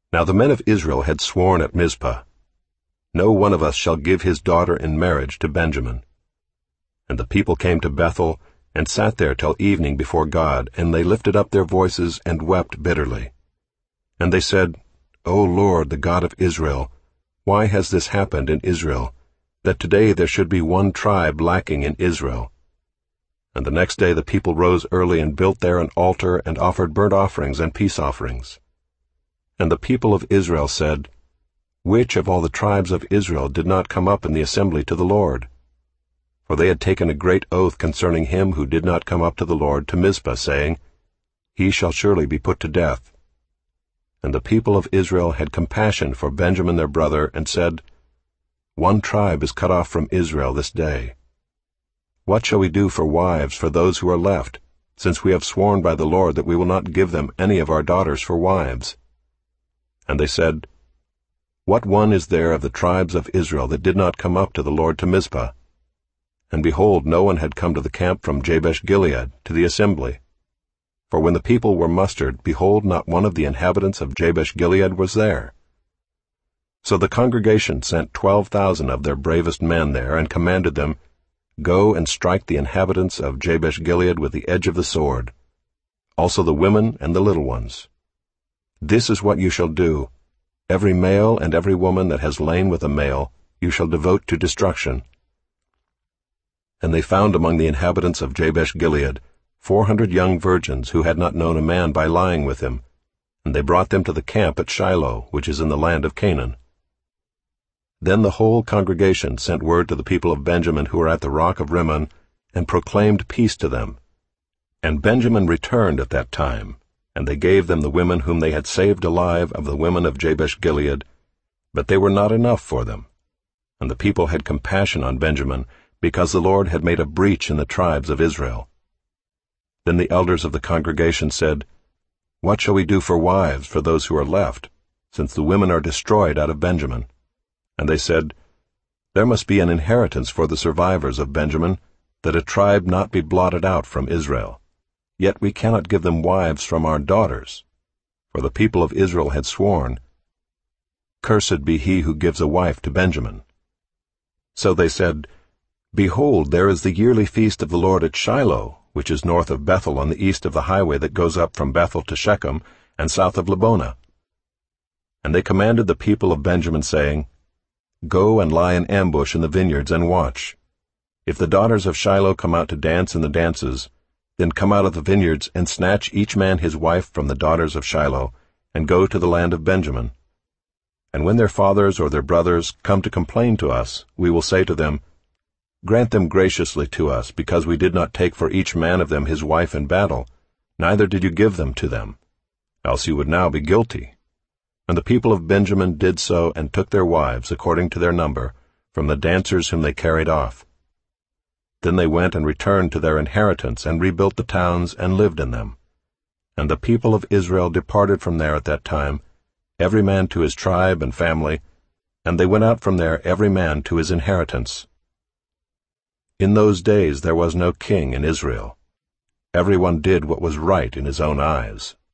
Now the men of Israel had sworn at Mizpah, "No one of us shall give his daughter in marriage to Benjamin." And the people came to Bethel, and sat there till evening before God, and they lifted up their voices and wept bitterly. And they said, "O Lord, the God of Israel, why has this happened in Israel, that today there should be one tribe lacking in Israel?" And the next day the people rose early and built there an altar and offered burnt offerings and peace offerings. And the people of Israel said, "Which of all the tribes of Israel did not come up in the assembly to the Lord?" For they had taken a great oath concerning him who did not come up to the Lord to Mizpah, saying, "He shall surely be put to death." And the people of Israel had compassion for Benjamin their brother, and said, "One tribe is cut off from Israel this day. What shall we do for wives for those who are left, since we have sworn by the Lord that we will not give them any of our daughters for wives?" And they said, "What one is there of the tribes of Israel that did not come up to the Lord to Mizpah?" And behold, no one had come to the camp from Jabesh-Gilead to the assembly. For when the people were mustered, behold, not one of the inhabitants of Jabesh-Gilead was there. So the congregation sent 12,000 of their bravest men there, and commanded them, "Go and strike the inhabitants of Jabesh-Gilead with the edge of the sword, also the women and the little ones. This is what you shall do. Every male and every woman that has lain with a male you shall devote to destruction." And they found among the inhabitants of Jabesh-Gilead 400 young virgins who had not known a man by lying with him, and they brought them to the camp at Shiloh, which is in the land of Canaan. Then the whole congregation sent word to the people of Benjamin who were at the rock of Rimmon, and proclaimed peace to them. And Benjamin returned at that time, and they gave them the women whom they had saved alive of the women of Jabesh-Gilead, but they were not enough for them. And the people had compassion on Benjamin, because the Lord had made a breach in the tribes of Israel. Then the elders of the congregation said, "What shall we do for wives for those who are left, since the women are destroyed out of Benjamin?" And they said, "There must be an inheritance for the survivors of Benjamin, that a tribe not be blotted out from Israel. Yet we cannot give them wives from our daughters." For the people of Israel had sworn, "Cursed be he who gives a wife to Benjamin." So they said, "Behold, there is the yearly feast of the Lord at Shiloh, which is north of Bethel on the east of the highway that goes up from Bethel to Shechem, and south of Lebonah." And they commanded the people of Benjamin, saying, "Go and lie in ambush in the vineyards and watch. If the daughters of Shiloh come out to dance in the dances, then come out of the vineyards and snatch each man his wife from the daughters of Shiloh, and go to the land of Benjamin. And when their fathers or their brothers come to complain to us, we will say to them, Grant them graciously to us, because we did not take for each man of them his wife in battle, neither did you give them to them, else you would now be guilty." And the people of Benjamin did so, and took their wives, according to their number, from the dancers whom they carried off. Then they went and returned to their inheritance, and rebuilt the towns, and lived in them. And the people of Israel departed from there at that time, every man to his tribe and family, and they went out from there every man to his inheritance. In those days there was no king in Israel. Everyone did what was right in his own eyes.